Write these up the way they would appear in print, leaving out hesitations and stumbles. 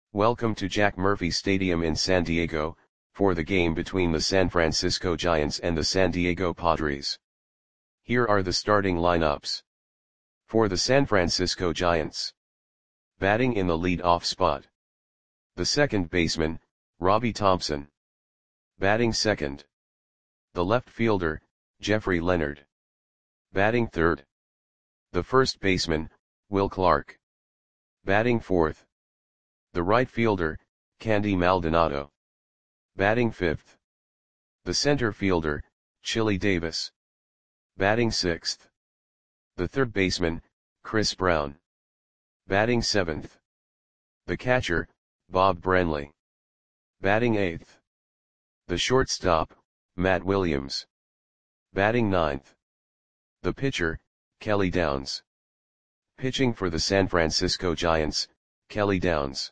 Welcome to Jack Murphy Stadium in San Diego, for the game between the San Francisco Giants and the San Diego Padres. Here are the starting lineups. For the San Francisco Giants. Batting in the lead-off spot. The second baseman, Robbie Thompson. Batting second. The left fielder, Jeffrey Leonard. Batting third. The first baseman, Will Clark. Batting fourth. The right fielder, Candy Maldonado. Batting fifth. The center fielder, Chili Davis. Batting sixth. The third baseman, Chris Brown. Batting seventh. The catcher, Bob Branley. Batting eighth. The shortstop, Matt Williams. Batting ninth. The pitcher, Kelly Downs. Pitching for the San Francisco Giants, Kelly Downs.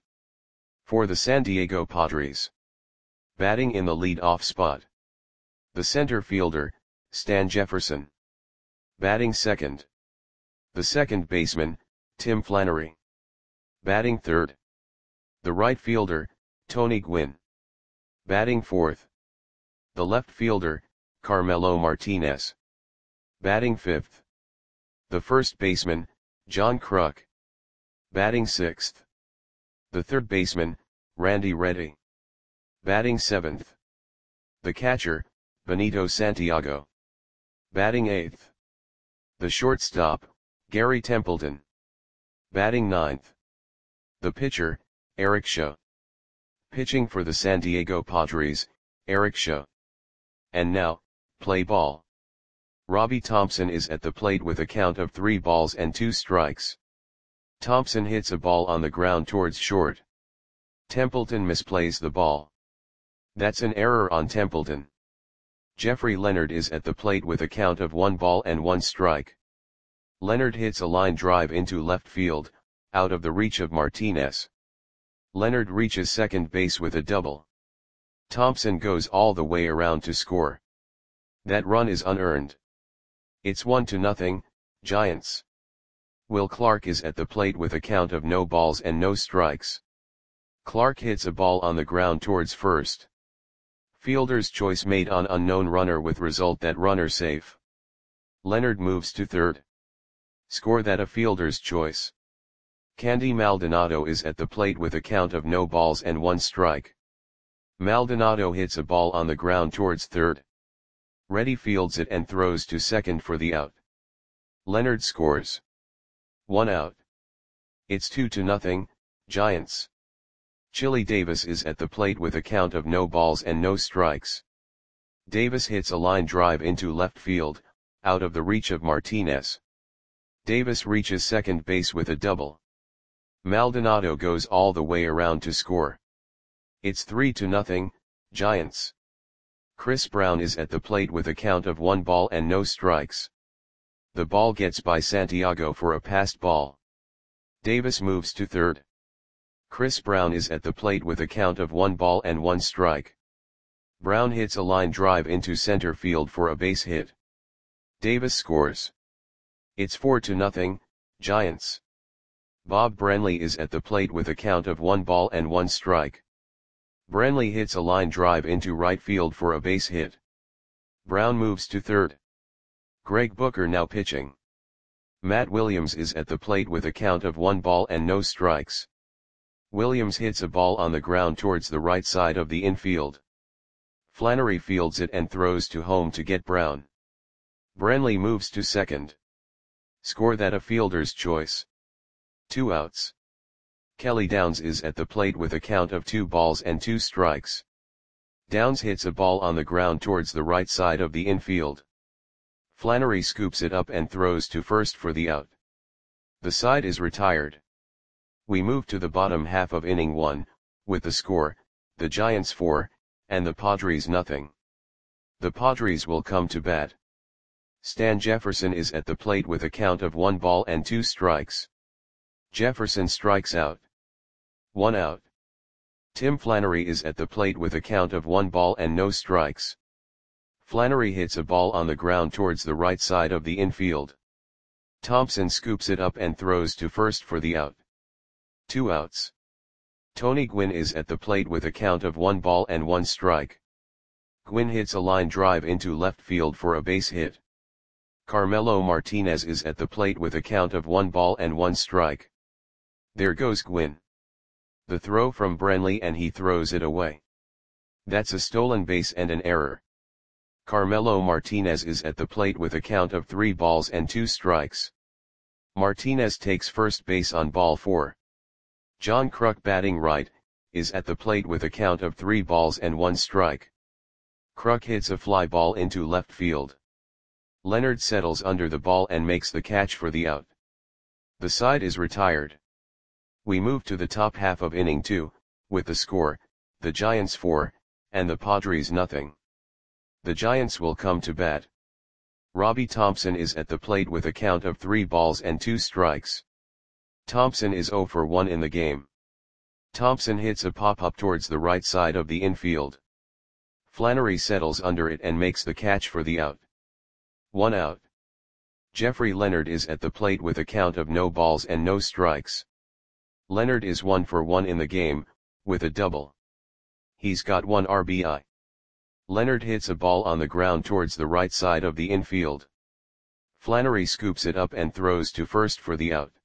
For the San Diego Padres. Batting in the lead-off spot. The center fielder, Stan Jefferson. Batting second. The second baseman, Tim Flannery. Batting third. The right fielder, Tony Gwynn. Batting fourth. The left fielder, Carmelo Martinez. Batting fifth. The first baseman, John Kruk. Batting sixth. The third baseman, Randy Reddy. Batting seventh. The catcher, Benito Santiago. Batting eighth. The shortstop, Gary Templeton. Batting ninth. The pitcher, Eric Shaw. Pitching for the San Diego Padres, Eric Shaw. And now, play ball. Robbie Thompson is at the plate with a count of 3 balls and 2 strikes. Thompson hits a ball on the ground towards short. Templeton misplays the ball. That's an error on Templeton. Jeffrey Leonard is at the plate with a count of 1 ball and 1 strike. Leonard hits a line drive into left field, out of the reach of Martinez. Leonard reaches second base with a double. Thompson goes all the way around to score. That run is unearned. It's 1-0, Giants. Will Clark is at the plate with a count of no balls and no strikes. Clark hits a ball on the ground towards first. Fielder's choice made on unknown runner with result that runner safe. Leonard moves to third. Score that a fielder's choice. Candy Maldonado is at the plate with a count of no balls and 1 strike. Maldonado hits a ball on the ground towards third. Reddy fields it and throws to second for the out. Leonard scores. 1 out. It's 2-0, Giants. Chili Davis is at the plate with a count of no balls and no strikes. Davis hits a line drive into left field, out of the reach of Martinez. Davis reaches second base with a double. Maldonado goes all the way around to score. It's 3-0, Giants. Chris Brown is at the plate with a count of 1 ball and no strikes. The ball gets by Santiago for a passed ball. Davis moves to third. Chris Brown is at the plate with a count of 1 ball and 1 strike. Brown hits a line drive into center field for a base hit. Davis scores. It's 4-0, Giants. Bob Branley is at the plate with a count of 1 ball and 1 strike. Branley hits a line drive into right field for a base hit. Brown moves to third. Greg Booker now pitching. Matt Williams is at the plate with a count of 1 ball and no strikes. Williams hits a ball on the ground towards the right side of the infield. Flannery fields it and throws to home to get Brown. Branley moves to second. Score that a fielder's choice. 2 outs. Kelly Downs is at the plate with a count of 2 balls and 2 strikes. Downs hits a ball on the ground towards the right side of the infield. Flannery scoops it up and throws to first for the out. The side is retired. We move to the bottom half of inning 1, with the score, the Giants 4, and the Padres 0. The Padres will come to bat. Stan Jefferson is at the plate with a count of 1 ball and 2 strikes. Jefferson strikes out. 1 out. Tim Flannery is at the plate with a count of 1 ball and no strikes. Flannery hits a ball on the ground towards the right side of the infield. Thompson scoops it up and throws to first for the out. 2 outs. Tony Gwynn is at the plate with a count of 1 ball and 1 strike. Gwynn hits a line drive into left field for a base hit. Carmelo Martinez is at the plate with a count of 1 ball and 1 strike. There goes Gwynn. The throw from Brenly and he throws it away. That's a stolen base and an error. Carmelo Martinez is at the plate with a count of 3 balls and 2 strikes. Martinez takes first base on ball 4. John Kruk, batting right, is at the plate with a count of 3 balls and 1 strike. Kruk hits a fly ball into left field. Leonard settles under the ball and makes the catch for the out. The side is retired. We move to the top half of inning 2, with the score, the Giants 4, and the Padres nothing. The Giants will come to bat. Robbie Thompson is at the plate with a count of 3 balls and 2 strikes. Thompson is 0 for 1 in the game. Thompson hits a pop-up towards the right side of the infield. Flannery settles under it and makes the catch for the out. 1 out. Jeffrey Leonard is at the plate with a count of no balls and no strikes. Leonard is 1 for 1 in the game, with a double. He's got 1 RBI. Leonard hits a ball on the ground towards the right side of the infield. Flannery scoops it up and throws to first for the out.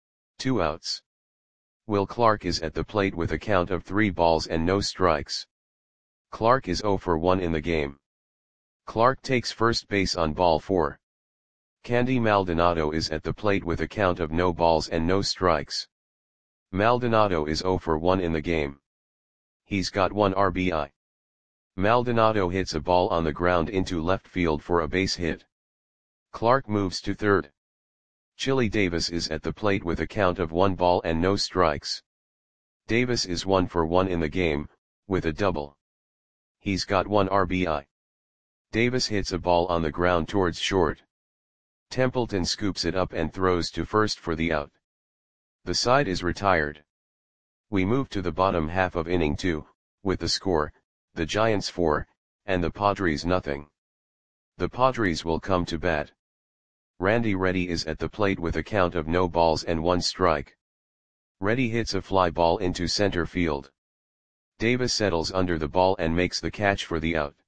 2 outs. Will Clark is at the plate with a count of 3 balls and no strikes. Clark is 0 for 1 in the game. Clark takes first base on ball 4. Candy Maldonado is at the plate with a count of no balls and no strikes. Maldonado is 0 for 1 in the game. He's got 1 RBI. Maldonado hits a ball on the ground into left field for a base hit. Clark moves to third. Chili Davis is at the plate with a count of 1 ball and no strikes. Davis is 1 for 1 in the game, with a double. He's got 1 RBI. Davis hits a ball on the ground towards short. Templeton scoops it up and throws to first for the out. The side is retired. We move to the bottom half of inning 2, with the score, the Giants 4, and the Padres nothing. The Padres will come to bat. Randy Reddy is at the plate with a count of no balls and 1 strike. Reddy hits a fly ball into center field. Davis settles under the ball and makes the catch for the out.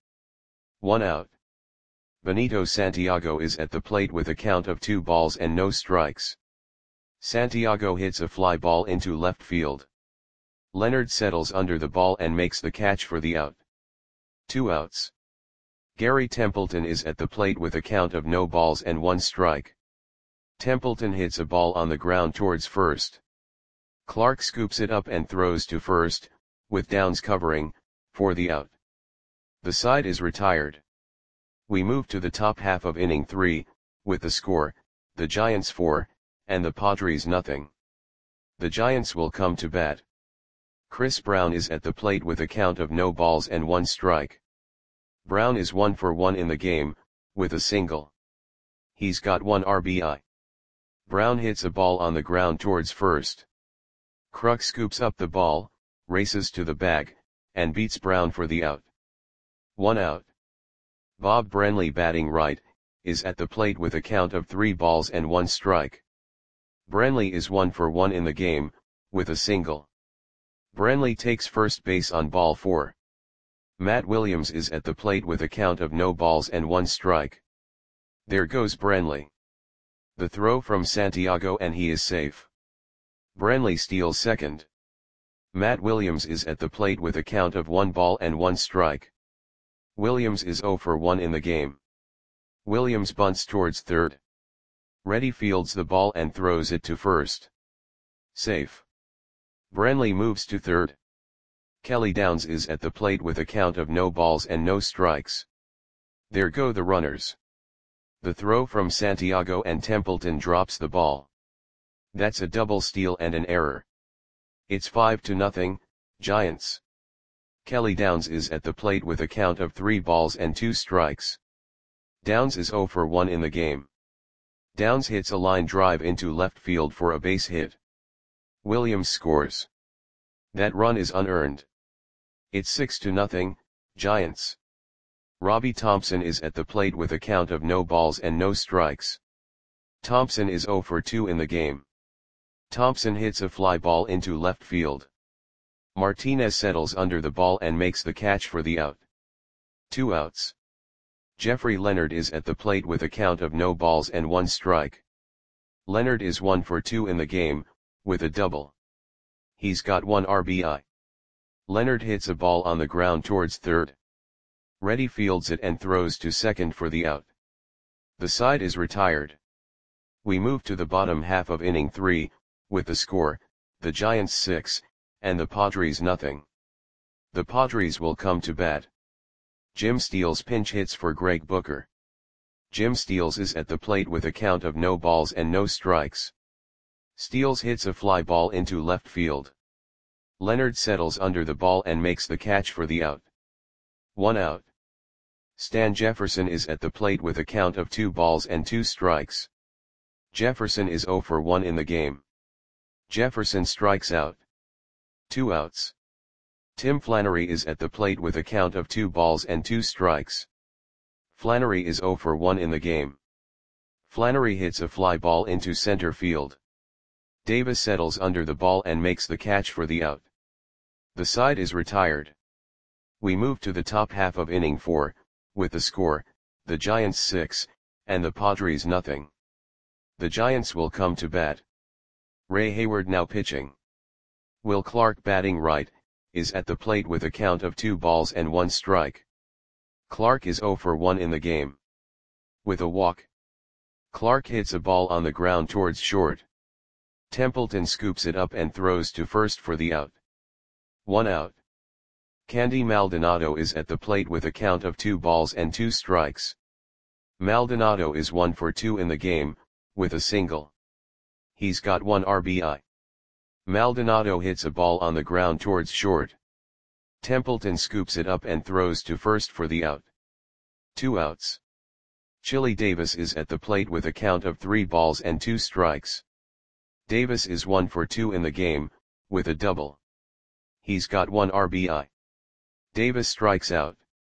1 out. Benito Santiago is at the plate with a count of 2 balls and no strikes. Santiago hits a fly ball into left field. Leonard settles under the ball and makes the catch for the out. 2 outs. Gary Templeton is at the plate with a count of no balls and 1 strike. Templeton hits a ball on the ground towards first. Clark scoops it up and throws to first, with Downs covering, for the out. The side is retired. We move to the top half of inning 3, with the score, the Giants 4, and the Padres nothing. The Giants will come to bat. Chris Brown is at the plate with a count of no balls and 1 strike. Brown is 1 for 1 in the game, with a single. He's got 1 RBI. Brown hits a ball on the ground towards first. Kruk scoops up the ball, races to the bag, and beats Brown for the out. 1 out. Bob Brenly, batting right, is at the plate with a count of 3 balls and 1 strike. Brenly is 1 for 1 in the game, with a single. Brenly takes first base on ball 4. Matt Williams is at the plate with a count of no balls and 1 strike. There goes Brenly. The throw from Santiago and he is safe. Brenly steals second. Matt Williams is at the plate with a count of 1 ball and 1 strike. Williams is 0 for 1 in the game. Williams bunts towards third. Reddy fields the ball and throws it to first. Safe. Brenly moves to third. Kelly Downs is at the plate with a count of no balls and no strikes. There go the runners. The throw from Santiago and Templeton drops the ball. That's a double steal and an error. It's 5-0, Giants. Kelly Downs is at the plate with a count of 3 balls and 2 strikes. Downs is 0 for 1 in the game. Downs hits a line drive into left field for a base hit. Williams scores. That run is unearned. It's 6-0, Giants. Robbie Thompson is at the plate with a count of no balls and no strikes. Thompson is 0 for 2 in the game. Thompson hits a fly ball into left field. Martinez settles under the ball and makes the catch for the out. 2 outs. Jeffrey Leonard is at the plate with a count of no balls and 1 strike. Leonard is 1 for 2 in the game, with a double. He's got 1 RBI. Leonard hits a ball on the ground towards third. Reddy fields it and throws to second for the out. The side is retired. We move to the bottom half of inning 3, with the score, the Giants 6, and the Padres nothing. The Padres will come to bat. Jim Steals pinch hits for Greg Booker. Jim Steals is at the plate with a count of no balls and no strikes. Steals hits a fly ball into left field. Leonard settles under the ball and makes the catch for the out. 1 out. Stan Jefferson is at the plate with a count of 2 balls and 2 strikes. Jefferson is 0 for 1 in the game. Jefferson strikes out. 2 outs. Tim Flannery is at the plate with a count of 2 balls and 2 strikes. Flannery is 0 for 1 in the game. Flannery hits a fly ball into center field. Davis settles under the ball and makes the catch for the out. The side is retired. We move to the top half of inning 4, with the score, the Giants 6, and the Padres nothing. The Giants will come to bat. Ray Hayward now pitching. Will Clark batting right, is at the plate with a count of 2 balls and 1 strike. Clark is 0 for 1 in the game. With a walk. Clark hits a ball on the ground towards short. Templeton scoops it up and throws to first for the out. 1 out. Candy Maldonado is at the plate with a count of 2 balls and 2 strikes. Maldonado is 1 for 2 in the game, with a single. He's got 1 RBI. Maldonado hits a ball on the ground towards short. Templeton scoops it up and throws to first for the out. 2 outs. Chili Davis is at the plate with a count of 3 balls and 2 strikes. Davis is 1 for 2 in the game, with a double. He's got 1 RBI. Davis strikes out.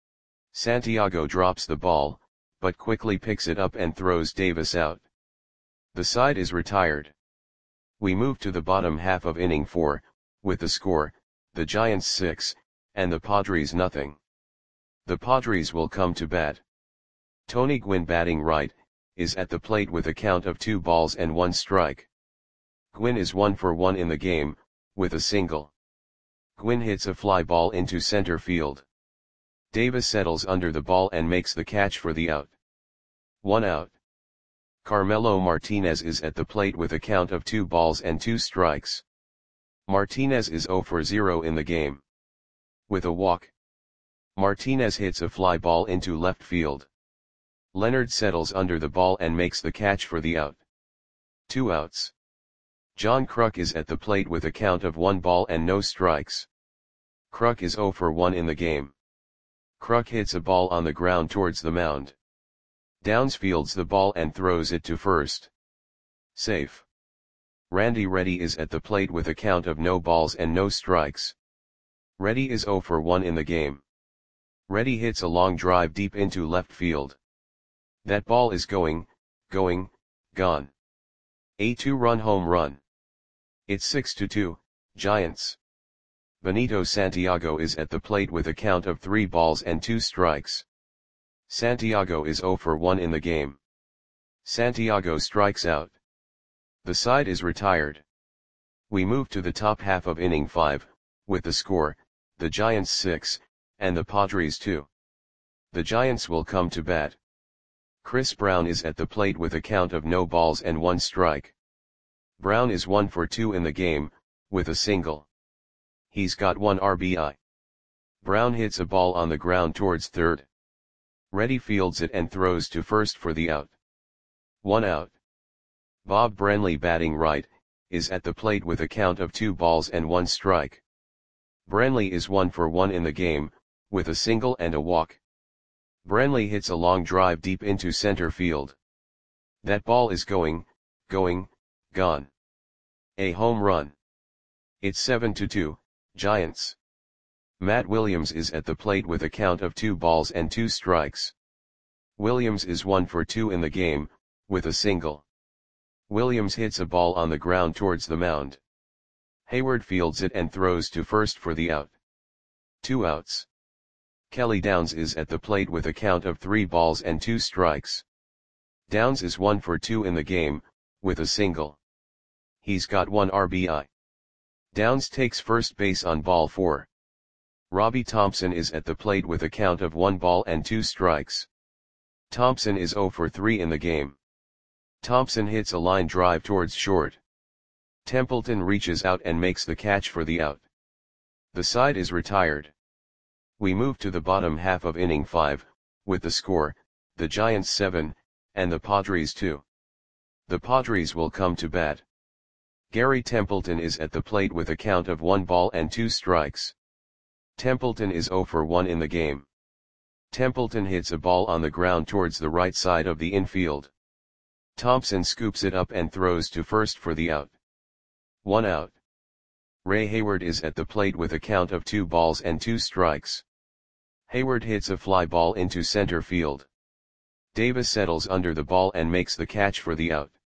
Santiago drops the ball, but quickly picks it up and throws Davis out. The side is retired. We move to the bottom half of inning 4, with the score, the Giants 6, and the Padres nothing. The Padres will come to bat. Tony Gwynn batting right, is at the plate with a count of 2 balls and 1 strike. Gwynn is 1 for 1 in the game, with a single. Gwynn hits a fly ball into center field. Davis settles under the ball and makes the catch for the out. 1 out. Carmelo Martinez is at the plate with a count of 2 balls and 2 strikes. Martinez is 0 for 0 in the game. With a walk. Martinez hits a fly ball into left field. Leonard settles under the ball and makes the catch for the out. 2 outs. John Kruk is at the plate with a count of 1 ball and no strikes. Kruk is 0 for 1 in the game. Kruk hits a ball on the ground towards the mound. Downs fields the ball and throws it to first. Safe. Randy Reddy is at the plate with a count of no balls and no strikes. Reddy is 0 for 1 in the game. Reddy hits a long drive deep into left field. That ball is going, gone. A 2-run home run. It's 6-2, Giants. Benito Santiago is at the plate with a count of 3 balls and 2 strikes. Santiago is 0 for 1 in the game. Santiago strikes out. The side is retired. We move to the top half of inning 5, with the score, the Giants 6, and the Padres 2. The Giants will come to bat. Chris Brown is at the plate with a count of no balls and 1 strike. Brown is 1 for 2 in the game, with a single. He's got 1 RBI. Brown hits a ball on the ground towards third. Reddy fields it and throws to first for the out. 1 out. Bob Brenly batting right, is at the plate with a count of 2 balls and 1 strike. Brenly is 1 for 1 in the game, with a single and a walk. Brenly hits a long drive deep into center field. That ball is going, gone. A home run. It's 7-2, Giants. Matt Williams is at the plate with a count of 2 balls and 2 strikes. Williams is 1 for 2 in the game, with a single. Williams hits a ball on the ground towards the mound. Hayward fields it and throws to first for the out. 2 outs. Kelly Downs is at the plate with a count of 3 balls and 2 strikes. Downs is 1 for 2 in the game, with a single. He's got 1 RBI. Downs takes first base on ball 4. Robbie Thompson is at the plate with a count of 1 ball and 2 strikes. Thompson is 0 for 3 in the game. Thompson hits a line drive towards short. Templeton reaches out and makes the catch for the out. The side is retired. We move to the bottom half of inning 5, with the score, the Giants 7, and the Padres 2. The Padres will come to bat. Gary Templeton is at the plate with a count of 1 ball and 2 strikes. Templeton is 0 for 1 in the game. Templeton hits a ball on the ground towards the right side of the infield. Thompson scoops it up and throws to first for the out. 1 out. Ray Hayward is at the plate with a count of 2 balls and 2 strikes. Hayward hits a fly ball into center field. Davis settles under the ball and makes the catch for the out.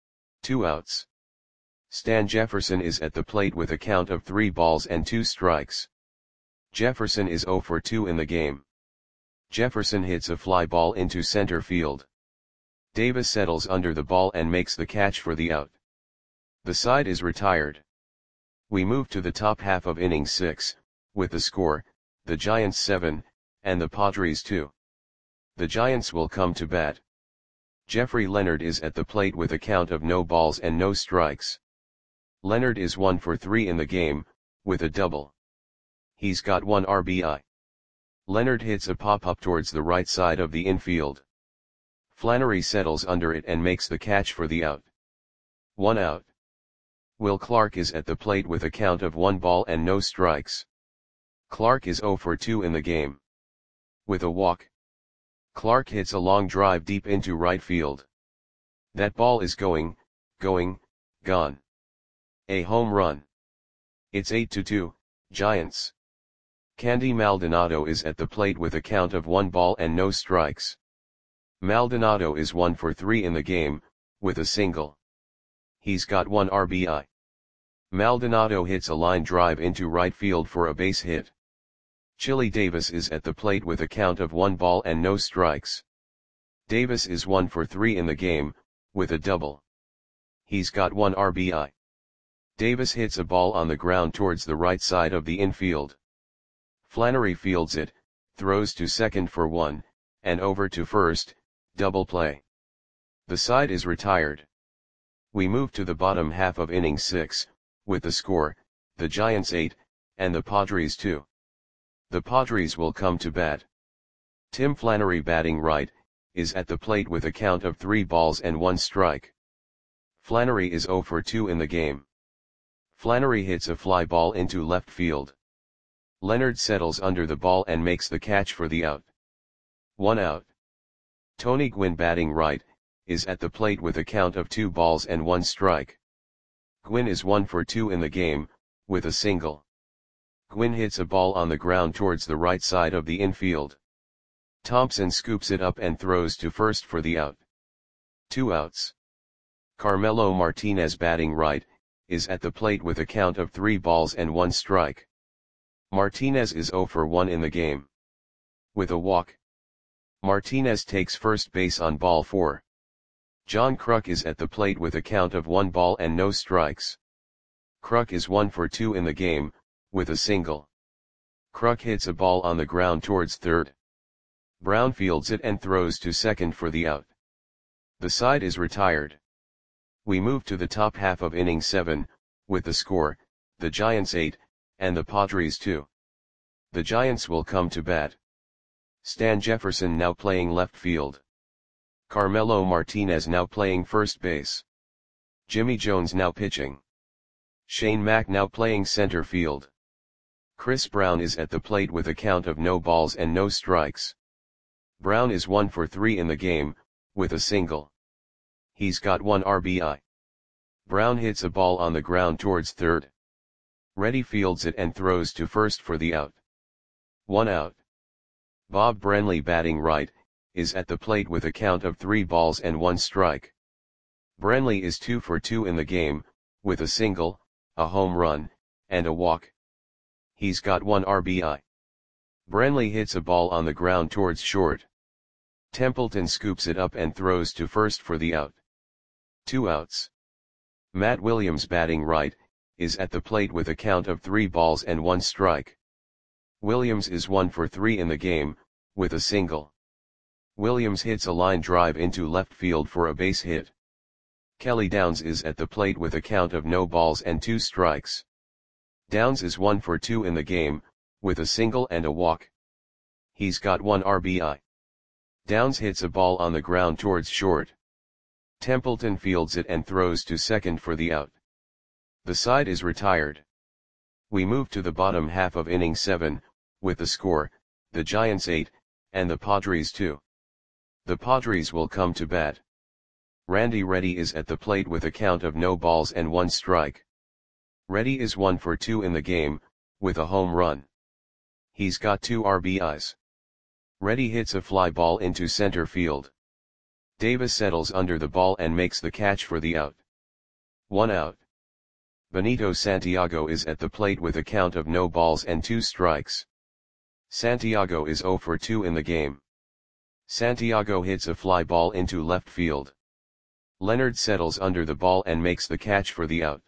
2 outs. Stan Jefferson is at the plate with a count of 3 balls and 2 strikes. Jefferson is 0 for 2 in the game. Jefferson hits a fly ball into center field. Davis settles under the ball and makes the catch for the out. The side is retired. We move to the top half of inning 6, with the score, the Giants 7, and the Padres 2. The Giants will come to bat. Jeffrey Leonard is at the plate with a count of no balls and no strikes. Leonard is 1 for 3 in the game, with a double. He's got 1 RBI. Leonard hits a pop-up towards the right side of the infield. Flannery settles under it and makes the catch for the out. 1 out. Will Clark is at the plate with a count of 1 ball and no strikes. Clark is 0 for 2 in the game. With a walk. Clark hits a long drive deep into right field. That ball is gone. A home run. It's 8-2, Giants. Candy Maldonado is at the plate with a count of 1 ball and no strikes. Maldonado is 1 for 3 in the game, with a single. He's got 1 RBI. Maldonado hits a line drive into right field for a base hit. Chili Davis is at the plate with a count of 1 ball and no strikes. Davis is 1 for 3 in the game, with a double. He's got 1 RBI. Davis hits a ball on the ground towards the right side of the infield. Flannery fields it, throws to second for 1, and over to first, double play. The side is retired. We move to the bottom half of inning 6, with the score, the Giants 8, and the Padres 2. The Padres will come to bat. Tim Flannery, batting right, is at the plate with a count of 3 balls and 1 strike. Flannery is 0 for 2 in the game. Flannery hits a fly ball into left field. Leonard settles under the ball and makes the catch for the out. 1 out. Tony Gwynn, batting right, is at the plate with a count of 2 balls and 1 strike. Gwynn is 1 for 2 in the game, with a single. Gwynn hits a ball on the ground towards the right side of the infield. Thompson scoops it up and throws to first for the out. 2 outs. Carmelo Martinez, batting right, is at the plate with a count of 3 balls and 1 strike. Martinez is 0 for 1 in the game. With a walk. Martinez takes first base on ball 4. John Kruk is at the plate with a count of 1 ball and no strikes. Kruk is 1 for 2 in the game, with a single. Kruk hits a ball on the ground towards third. Brown fields it and throws to second for the out. The side is retired. We move to the top half of inning 7, with the score, the Giants 8, and the Padres 2. The Giants will come to bat. Stan Jefferson now playing left field. Carmelo Martinez now playing first base. Jimmy Jones now pitching. Shane Mack now playing center field. Chris Brown is at the plate with a count of no balls and no strikes. Brown is 1 for 3 in the game, with a single. He's got 1 RBI. Brown hits a ball on the ground towards third. Reddy fields it and throws to first for the out. 1 out. Bob Brenly, batting right, is at the plate with a count of 3 balls and 1 strike. Brenly is 2 for 2 in the game, with a single, a home run, and a walk. He's got 1 RBI. Brenly hits a ball on the ground towards short. Templeton scoops it up and throws to first for the out. 2 outs. Matt Williams, batting right, is at the plate with a count of 3 balls and 1 strike. Williams is 1 for 3 in the game, with a single. Williams hits a line drive into left field for a base hit. Kelly Downs is at the plate with a count of no balls and 2 strikes. Downs is 1 for 2 in the game, with a single and a walk. He's got 1 RBI. Downs hits a ball on the ground towards short. Templeton fields it and throws to second for the out. The side is retired. We move to the bottom half of inning 7, with the score, the Giants 8, and the Padres 2. The Padres will come to bat. Randy Reddy is at the plate with a count of no balls and 1 strike. Reddy is 1 for 2 in the game, with a home run. He's got 2 RBIs. Reddy hits a fly ball into center field. Davis settles under the ball and makes the catch for the out. 1 out. Benito Santiago is at the plate with a count of no balls and 2 strikes. Santiago is 0 for 2 in the game. Santiago hits a fly ball into left field. Leonard settles under the ball and makes the catch for the out.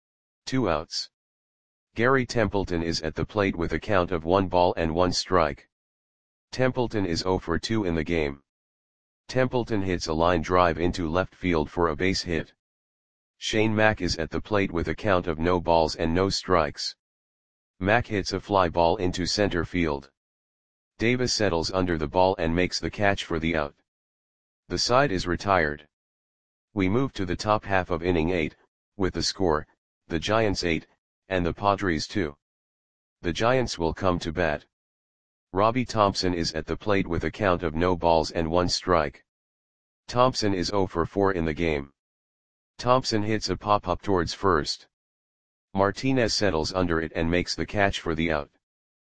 2 outs. Gary Templeton is at the plate with a count of 1 ball and 1 strike. Templeton is 0 for 2 in the game. Templeton hits a line drive into left field for a base hit. Shane Mack is at the plate with a count of no balls and no strikes. Mack hits a fly ball into center field. Davis settles under the ball and makes the catch for the out. The side is retired. We move to the top half of inning 8, with the score, the Giants 8, and the Padres 2. The Giants will come to bat. Robbie Thompson is at the plate with a count of no balls and 1 strike. Thompson is 0 for 4 in the game. Thompson hits a pop-up towards first. Martinez settles under it and makes the catch for the out.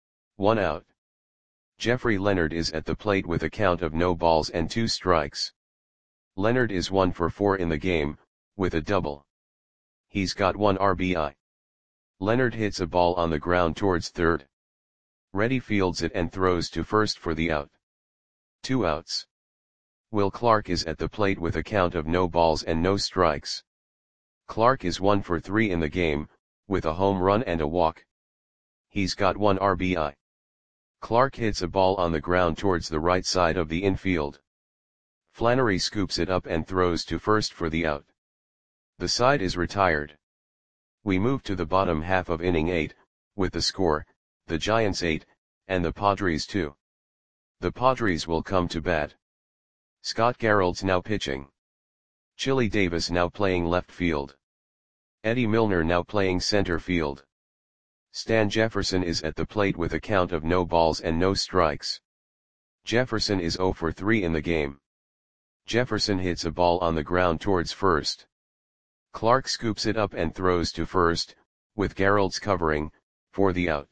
1 out. Jeffrey Leonard is at the plate with a count of no balls and 2 strikes. Leonard is 1 for 4 in the game, with a double. He's got 1 RBI. Leonard hits a ball on the ground towards third. Reddy fields it and throws to first for the out. 2 outs. Will Clark is at the plate with a count of no balls and no strikes. Clark is 1 for 3 in the game, with a home run and a walk. He's got 1 RBI. Clark hits a ball on the ground towards the right side of the infield. Flannery scoops it up and throws to first for the out. The side is retired. We move to the bottom half of inning 8, with the score, the Giants 8, and the Padres 2. The Padres will come to bat. Scott Garrelts now pitching. Chili Davis now playing left field. Eddie Milner now playing center field. Stan Jefferson is at the plate with a count of no balls and no strikes. Jefferson is 0 for 3 in the game. Jefferson hits a ball on the ground towards first. Clark scoops it up and throws to first, with Garrelts covering, for the out.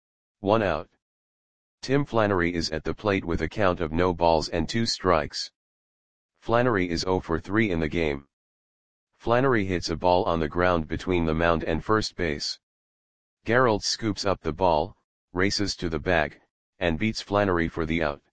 1 out. Tim Flannery is at the plate with a count of no balls and 2 strikes. Flannery is 0 for 3 in the game. Flannery hits a ball on the ground between the mound and first base. Garrelts scoops up the ball, races to the bag, and beats Flannery for the out.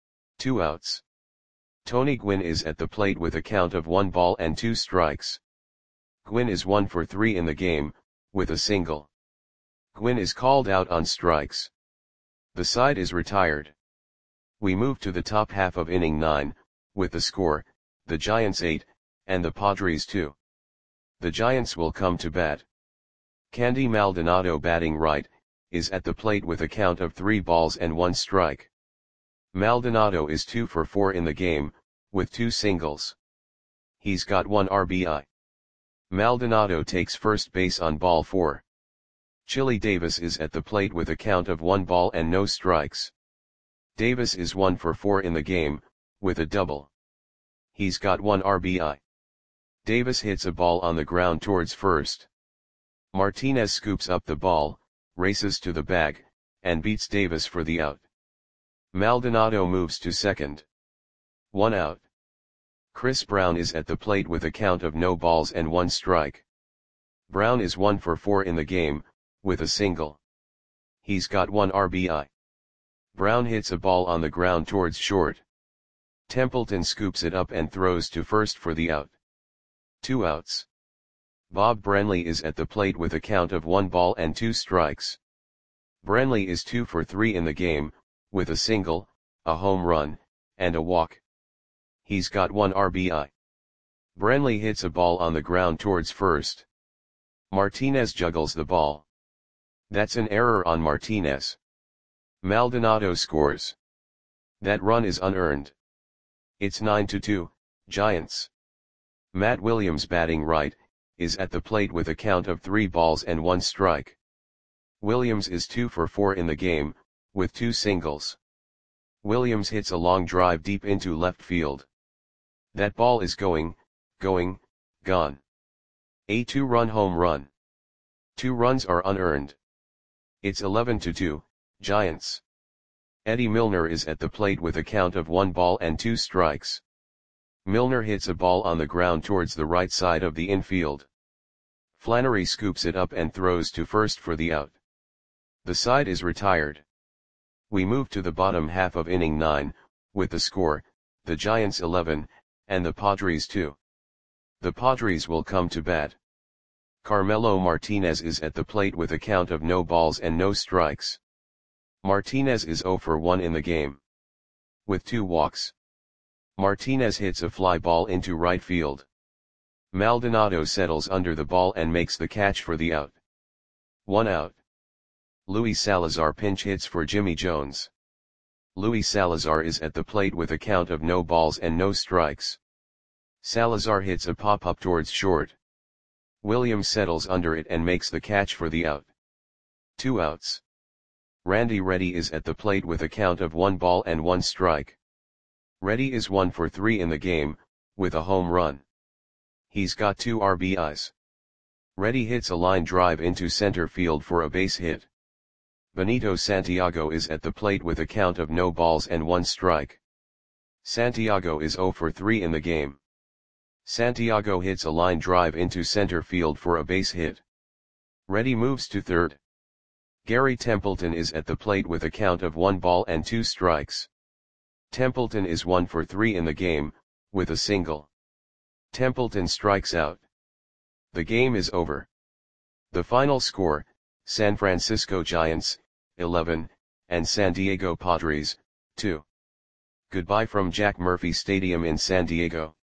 2 outs. Tony Gwynn is at the plate with a count of 1 ball and 2 strikes. Gwynn is 1 for 3 in the game, with a single. Gwynn is called out on strikes. The side is retired. We move to the top half of inning 9, with the score, the Giants 8, and the Padres 2. The Giants will come to bat. Candy Maldonado, batting right, is at the plate with a count of 3 balls and 1 strike. Maldonado is 2 for 4 in the game, with 2 singles. He's got 1 RBI. Maldonado takes first base on ball 4. Chili Davis is at the plate with a count of 1 ball and no strikes. Davis is 1 for 4 in the game, with a double. He's got 1 RBI. Davis hits a ball on the ground towards first. Martinez scoops up the ball, races to the bag, and beats Davis for the out. Maldonado moves to second. 1 out. Chris Brown is at the plate with a count of no balls and 1 strike. Brown is 1 for 4 in the game, with a single. He's got 1 RBI. Brown hits a ball on the ground towards short. Templeton scoops it up and throws to first for the out. 2 outs. Bob Brenly is at the plate with a count of 1 ball and 2 strikes. Brenly is 2 for 3 in the game, with a single, a home run, and a walk. He's got 1 RBI. Brenly hits a ball on the ground towards first. Martinez juggles the ball. That's an error on Martinez. Maldonado scores. That run is unearned. It's 9-2, Giants. Matt Williams, batting right, is at the plate with a count of 3 balls and 1 strike. Williams is 2 for 4 in the game, with 2 singles. Williams hits a long drive deep into left field. That ball is gone. A 2-run home run. 2 runs are unearned. It's 11-2, Giants. Eddie Milner is at the plate with a count of 1 ball and 2 strikes. Milner hits a ball on the ground towards the right side of the infield. Flannery scoops it up and throws to first for the out. The side is retired. We move to the bottom half of inning 9, with the score, the Giants 11, and the Padres 2. The Padres will come to bat. Carmelo Martinez is at the plate with a count of no balls and no strikes. Martinez is 0 for 1 in the game, with 2 walks. Martinez hits a fly ball into right field. Maldonado settles under the ball and makes the catch for the out. 1 out. Luis Salazar pinch hits for Jimmy Jones. Luis Salazar is at the plate with a count of no balls and no strikes. Salazar hits a pop-up towards short. Williams settles under it and makes the catch for the out. 2 outs. Randy Reddy is at the plate with a count of 1 ball and 1 strike. Reddy is 1 for 3 in the game, with a home run. He's got 2 RBIs. Reddy hits a line drive into center field for a base hit. Benito Santiago is at the plate with a count of no balls and 1 strike. Santiago is 0 for 3 in the game. Santiago hits a line drive into center field for a base hit. Reddy moves to third. Gary Templeton is at the plate with a count of 1 ball and 2 strikes. Templeton is 1 for 3 in the game, with a single. Templeton strikes out. The game is over. The final score, San Francisco Giants, 11, and San Diego Padres, 2. Goodbye from Jack Murphy Stadium in San Diego.